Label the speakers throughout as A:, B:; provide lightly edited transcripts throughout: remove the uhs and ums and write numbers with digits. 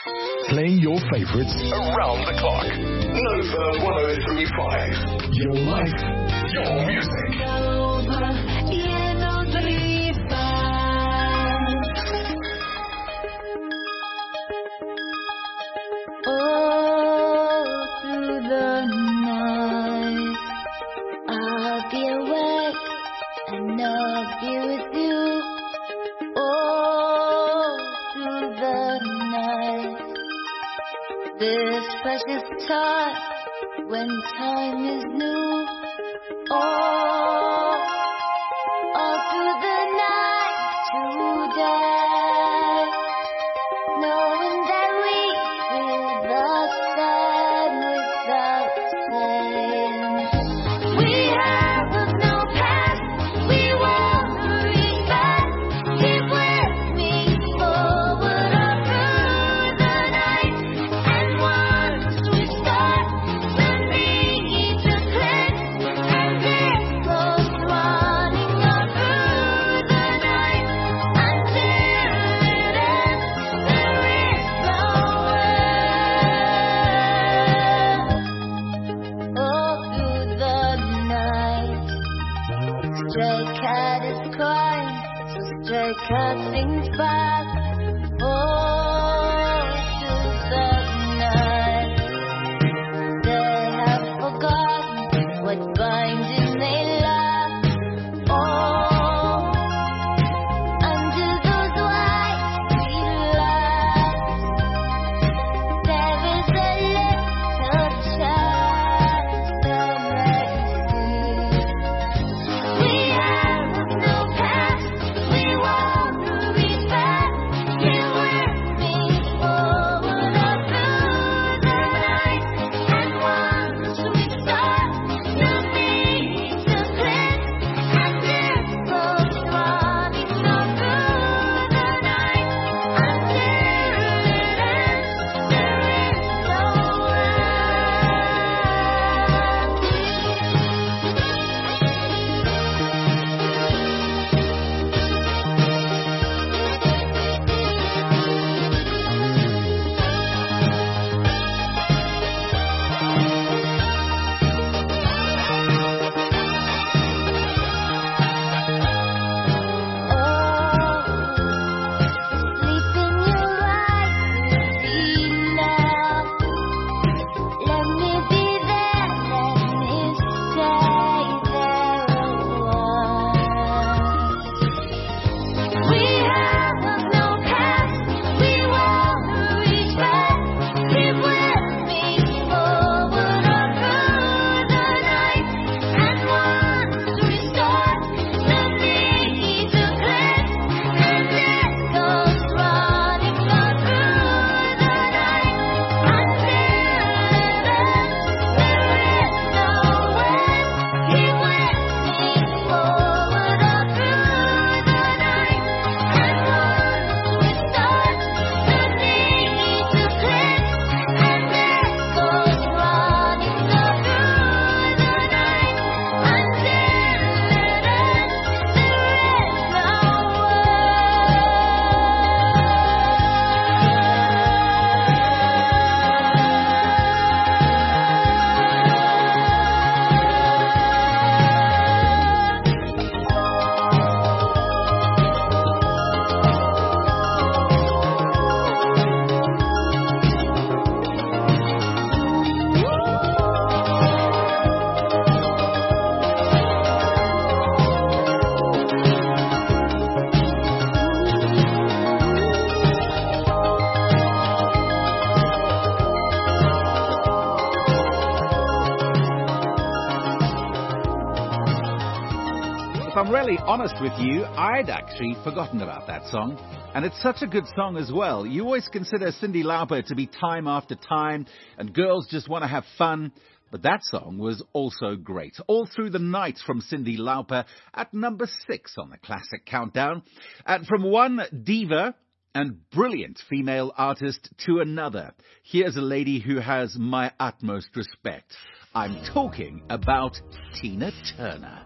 A: Playing your favorites around the clock. Nova 103.5. Your life, your music.
B: Nova 103.5. All through the night, I'll be awake and I'll be with you. All through the night, this precious time when time is new. All through the night today, knowing that we feel the same without saying. We have no past, we won't regret. Keep with me forward all through the night. And once we start, the need to click, and it goes running all through the night until it ends. There is no end. All through the night, stray cat is crying, so stray cat sings back. All through the night, they have forgotten what binding they love. All under those white lights, there is a little chance to make see. We have no past, we won't regret. Keep with me forward all through the night. And once we start, the need to click, and it goes running all through the night until it ends. There is no sleep in your right routine now. Let me be there, let me stay there a while. We have no past, we won't regret. Keep with me forward all through the night. And once we start, the need to click, and it goes running all through the night until it ends. There is no end. Keep with me forward all through the night. And once we start, the need to click, and it goes running all through the night until it ends.
C: If I'm really honest with you, I'd actually forgotten about that song. And it's such a good song as well. You always consider Cyndi Lauper to be time after time, and girls just want to have fun. But that song was also great. All Through the Night from Cyndi Lauper at number 6 on the Classic Countdown. And from one diva and brilliant female artist to another, here's a lady who has my utmost respect. I'm talking about Tina Turner.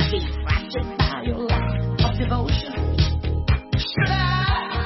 D: be fractured by your lack of devotion. Should I?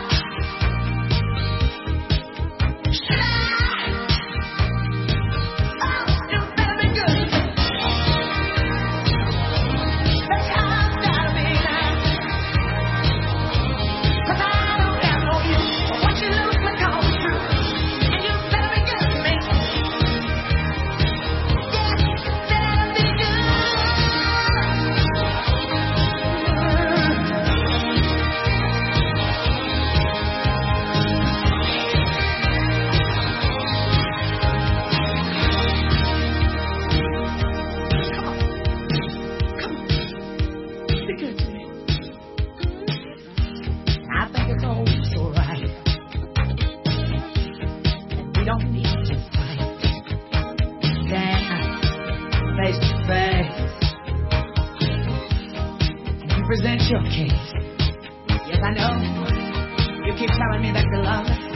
D: Present your case. Yes, I know. You keep telling me that you love me.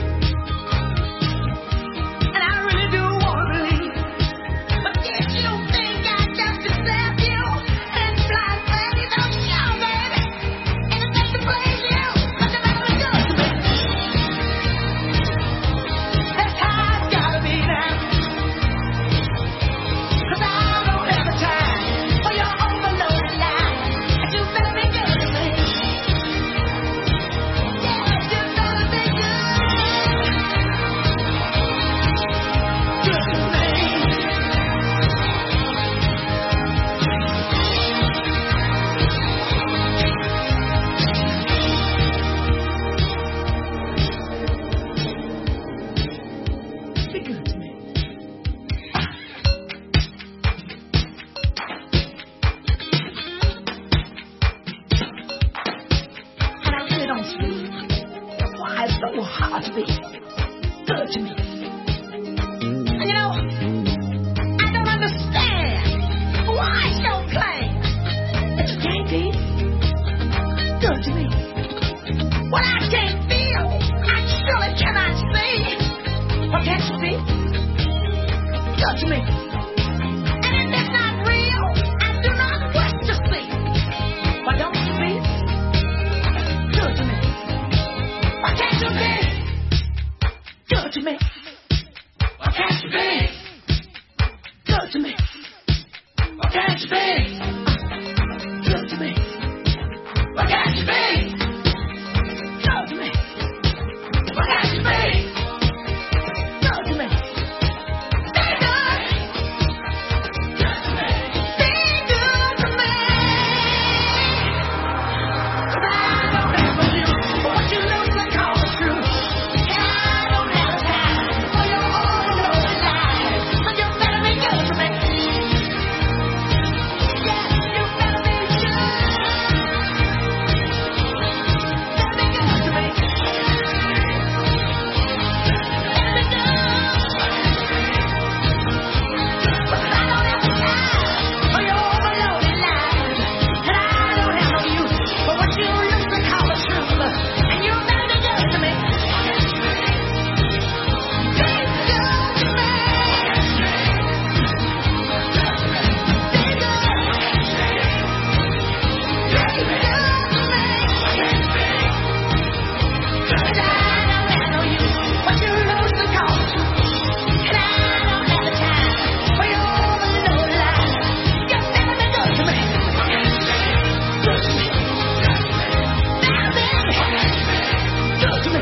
D: And I really do want to believe. But if you think I just accept you and fly baby, don't you, baby? And it's just to please you, but you're never good to me. That's how it's gotta be now. 'Cause I don't have the time for your overloaded life. And you better be good to me. Yes, you better be good. Good to me. Be good to me. And I really don't see why it's so hard to be good to me. And you know, I don't understand why it's so plain that you can't be good to me. What I can't feel, I surely cannot see. What can't you see? Good to me. And if it's not real, I do not wish to see. Why don't you see? Good to me. Why can't you be good to me? Why can't you be good to me? Why can't you be good to me? Why can't you be good to me? Why can't you be good to me? Stay good. Good to me. Stay good to me. 'Cause I don't have for you, but what you lose and call the truth. And I don't have the time for your overloaded life. So you better be good to me. Yes, you better be good. Better be good to me. Better be good. Because I don't have the time for your overloaded life. And I don't have no use for what you used to call the truth. And you better be good to me. Be good to me. Be good to me. Be good to me. And I don't have no use for what you used to call the truth. And I don't have the time for your overloaded life. You better be good to me. Good to me. Better be good to me.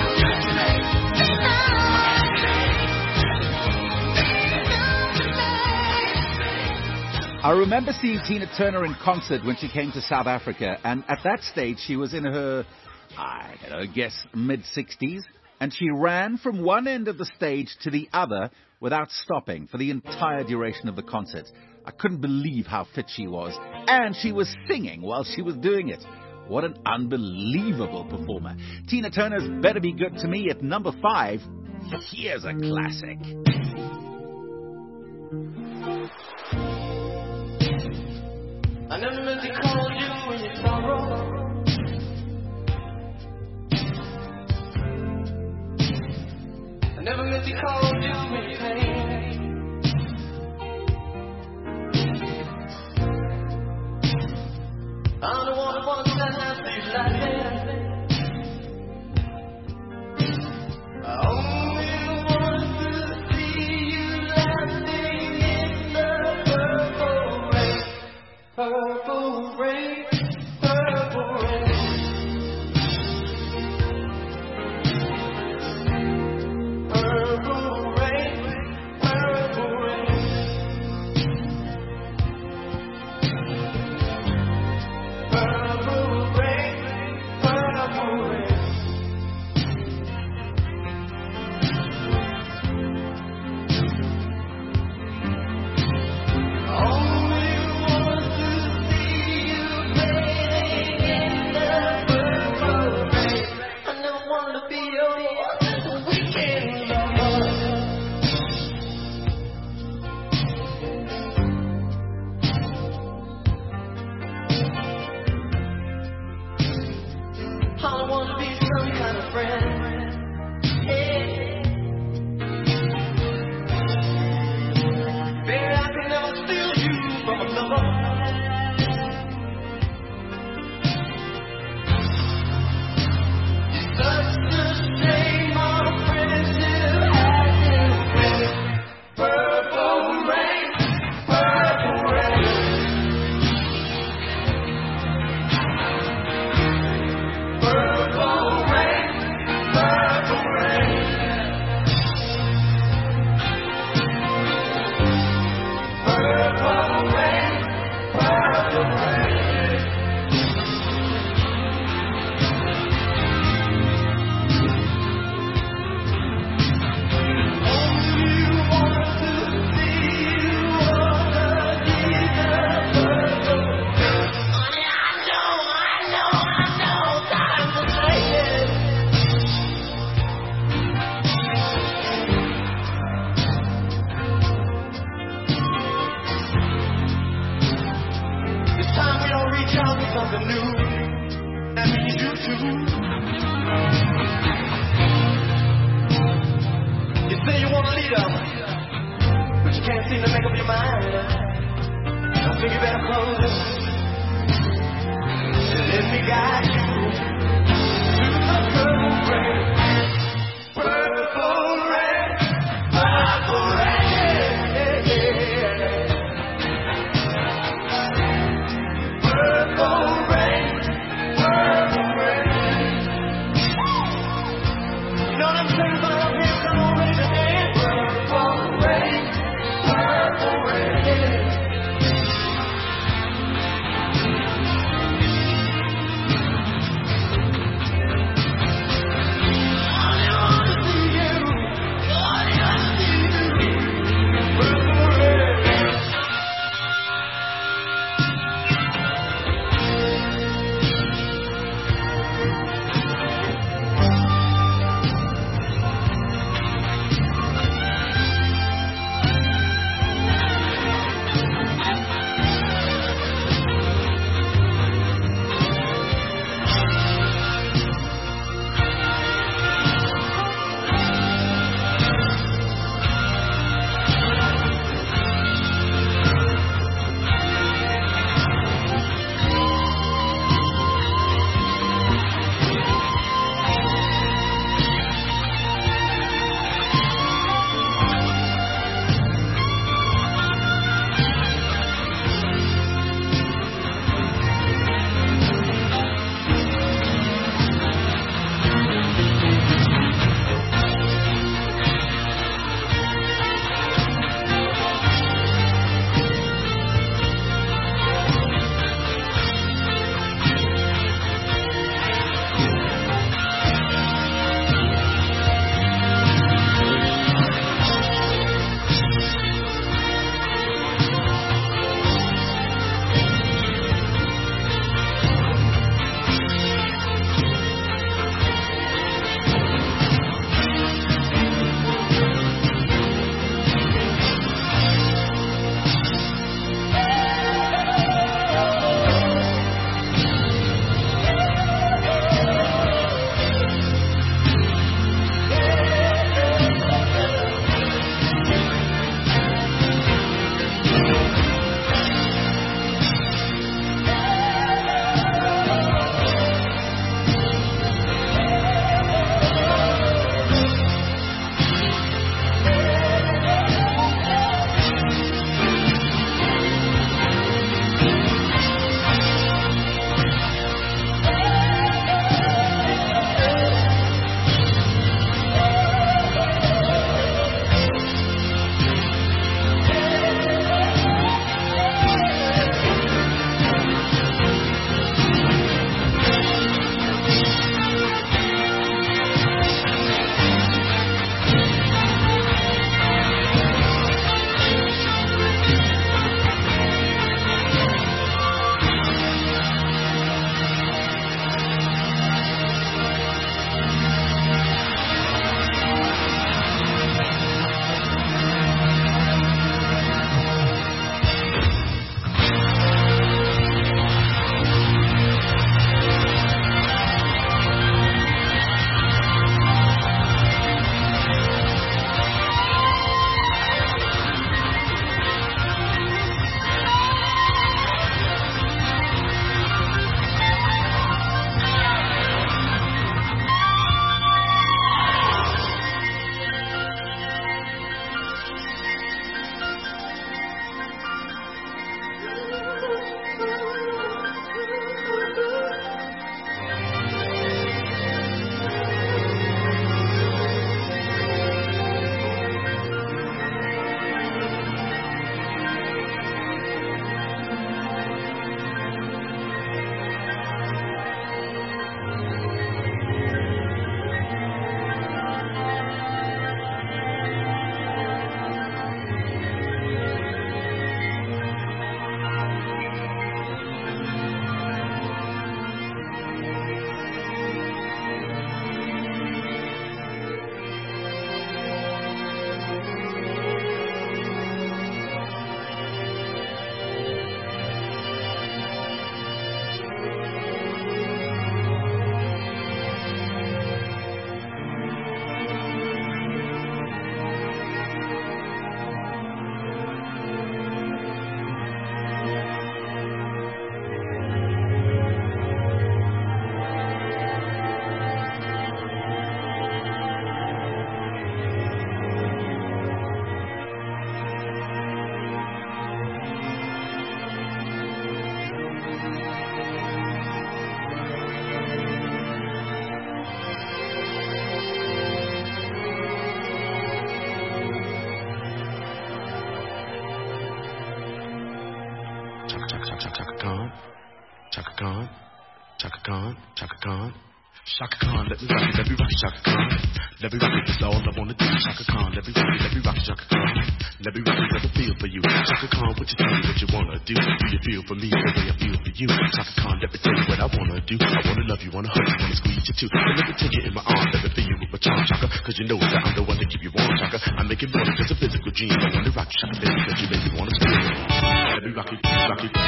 C: I remember seeing Tina Turner in concert when she came to South Africa, and at that stage she was in her, I don't know, guess mid-60s, and she ran from one end of the stage to the other without stopping for the entire duration of the concert. I couldn't believe how fit she was, and she was singing while she was doing it. What an unbelievable performer. Tina Turner's Better Be Good to Me at number 5. Here's a classic.
E: I never meant to call you in your sorrow. I never meant to call you in your pain. I'm the one who wants that night sleep like that. I only want to see you laughing in the purple rain. Purple rain, purple rain. Purple rain, purple rain. Purple rain, purple rain. Only want to see you bathing in the purple rain. I never wanted to be your weekend lover. I want to be some kind of friend. Hey. Baby, I can never steal you from another. It's such a shame our friendship hasn't been. Purple rain, purple rain. Purple rain, purple rain. Purple rain, purple rain. Only want to see you underneath the purple rain. Honey, I know, time to say it. It's time we all reach out for something new. That means you too. You say you want a leader, but you can't seem to make up your mind. I think you better close it. Let me guide you to the purple rain. Purple rain, purple rain. Purple rain, purple rain. You know what I'm saying? But I'm here, come on, raise your hand. Purple rain, purple rain.
F: Chaka Khan, Chaka Khan, Chaka Khan. Chaka Khan, let me rock it, Chaka Khan. Let me rock it, that's all I wanna do. Chaka Khan, let me rock it, Chaka Khan. Let me rock it, let me feel for you. Chaka Khan, what you tell me what you wanna do? Do you feel for me the way I feel for you? Chaka Khan, let me tell you what I wanna do. I wanna love you, wanna hug you, wanna squeeze you too. And let me take you in my arms, let me feel you with my charm, Chaka. Cause you know that I'm the one to keep you warm, Chaka. I make it more than just a physical dream. I wanna rock you, Chaka, baby, cause you make me wanna scream. Let me rock it, rock it.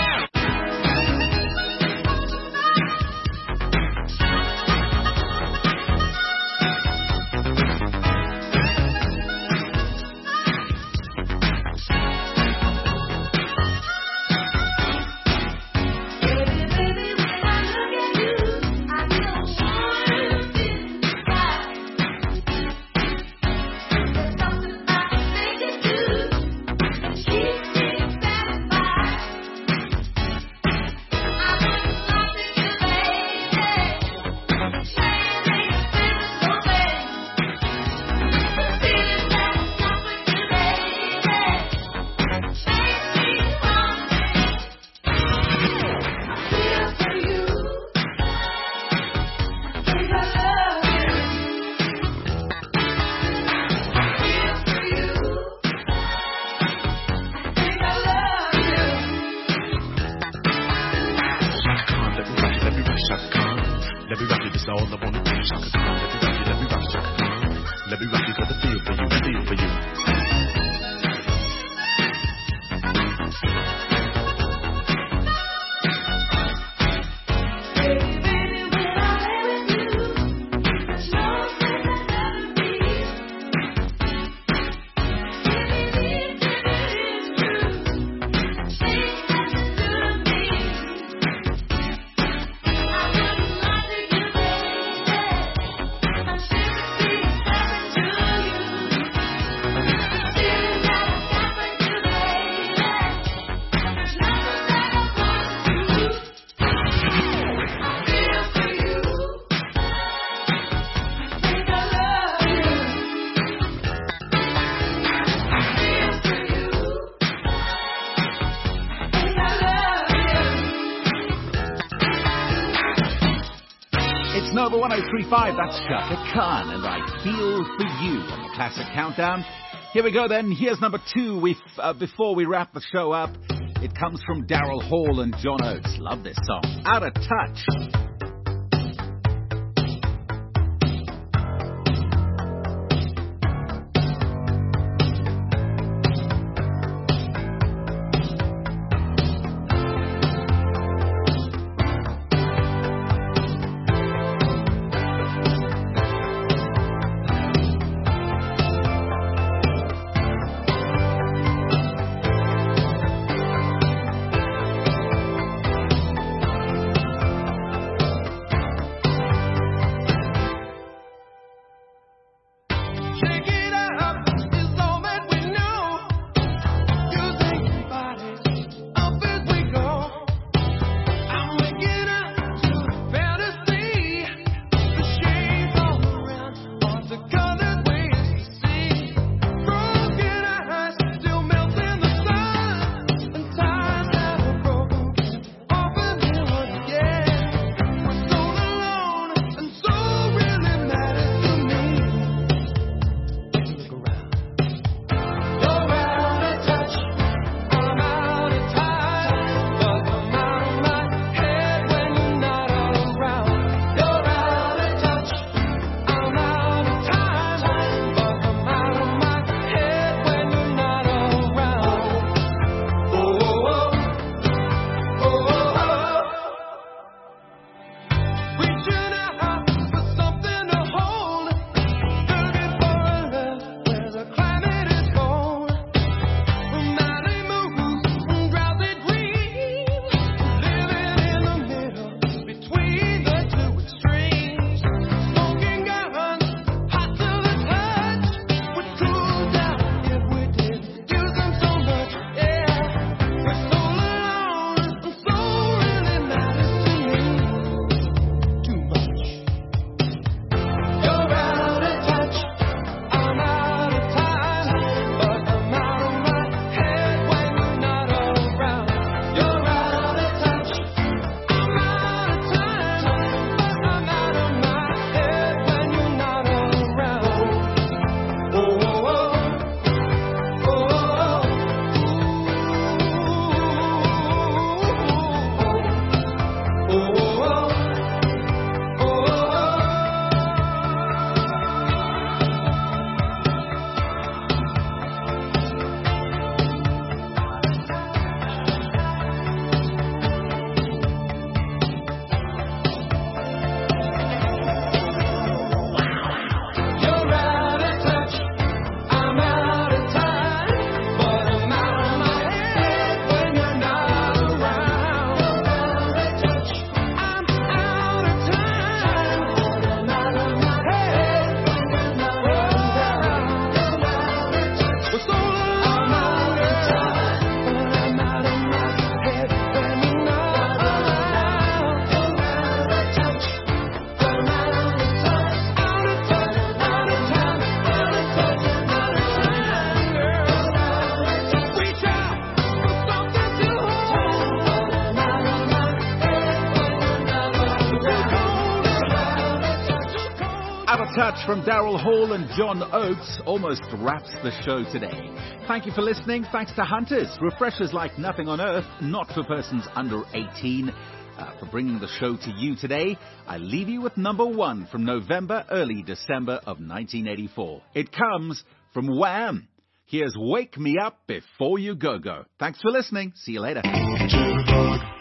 C: Nova 1035, that's Chaka Khan, and I Feel For You on the Classic Countdown. Here we go then, here's number 2. Before we wrap the show up, it comes from Daryl Hall and John Oates. Love this song, Out of Touch. Touch from Daryl Hall and John Oates almost wraps the show today. Thank you for listening. Thanks to Hunters, refreshers like nothing on earth, not for persons under 18. For bringing the show to you today, I leave you with number 1 from November, early December of 1984. It comes from Wham! Here's Wake Me Up Before You Go Go. Thanks for listening. See you later.